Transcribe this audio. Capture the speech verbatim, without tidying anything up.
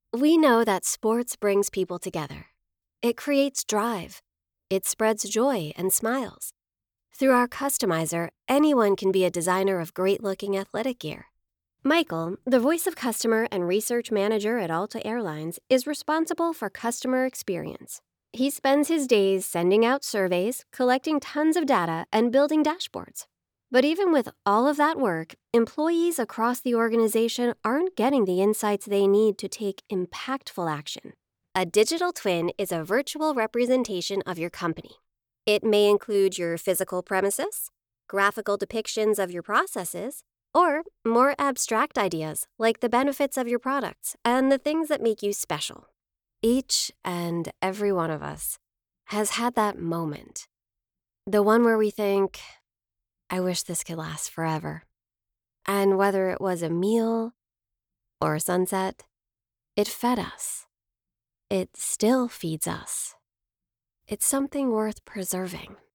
We know that sports brings people together. It creates drive. It spreads joy and smiles. Through our customizer, anyone can be a designer of great-looking athletic gear. Michael, the voice of customer and research manager at Alta Airlines, is responsible for customer experience. He spends his days sending out surveys, collecting tons of data, and building dashboards. But even with all of that work, employees across the organization aren't getting the insights they need to take impactful action. A digital twin is a virtual representation of your company. It may include your physical premises, graphical depictions of your processes, or more abstract ideas like the benefits of your products and the things that make you special. Each and every one of us has had that moment. The one where we think, I wish this could last forever. And whether it was a meal or a sunset, it fed us. It still feeds us. It's something worth preserving.